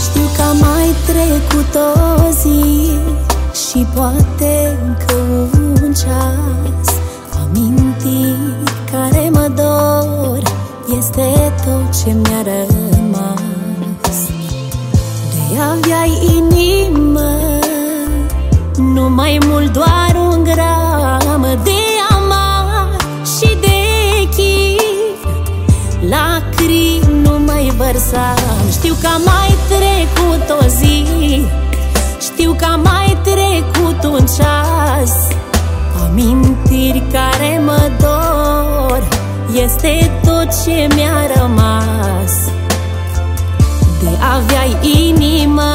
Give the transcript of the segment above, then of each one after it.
Știu că a mai trecut o zi și poate încă un ceas. Amintiri care mă dor, este tot ce mi-a rămas. De aveai inimă, nu mai mult doar un gram de amar și de chip. Lacrimi nu mai vărsam. Știu că a mai trecut o zi, știu că a mai trecut un ceas. Amintiri care mă dor, este tot ce mi-a rămas. De aveai inimă,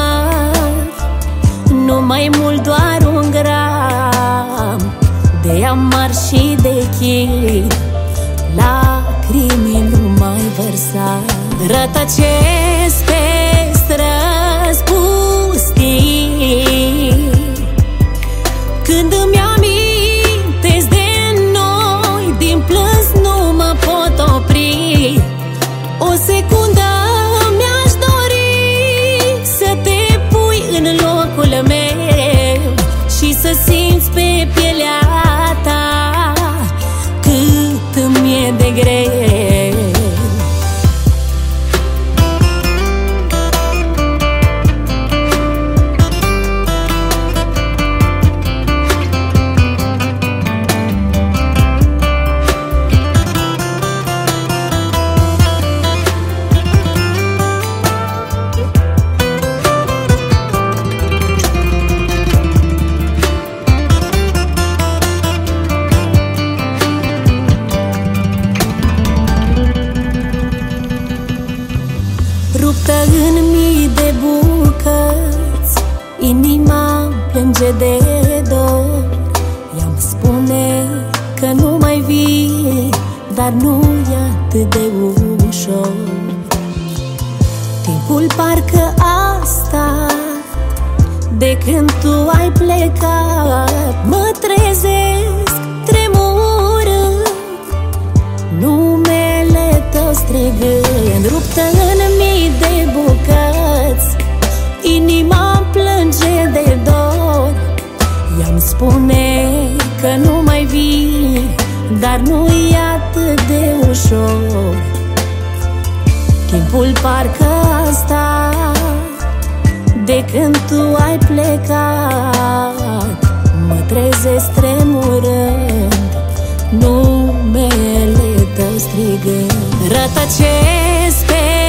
nu mai mult doar un gram de amar și de chip. Lacrimi nu mai vărsa. Rătăcesc pe străzi pustii când îmi amintesc de noi. Din plâns nu mă pot opri. O secundă mi-aș dori să te pui în locul meu și să simți pe pielea ta cât îmi e de greu. Ruptă în mii de bucăți, inima plânge de dor. Ea-mi spune că nu mai vii, dar nu e atât de ușor. Timpul parcă asta, de când tu ai plecat. Mă trezesc tremurând, numele tău strigând. Ruptă în mii de bucăți, inima plânge de dor. Ea-mi spune că nu mai vii, dar nu e atât de ușor. Timpul parcă asta, de când tu ai plecat. Mă trezesc tremurând, numele tău strigând. Rătăcesc pe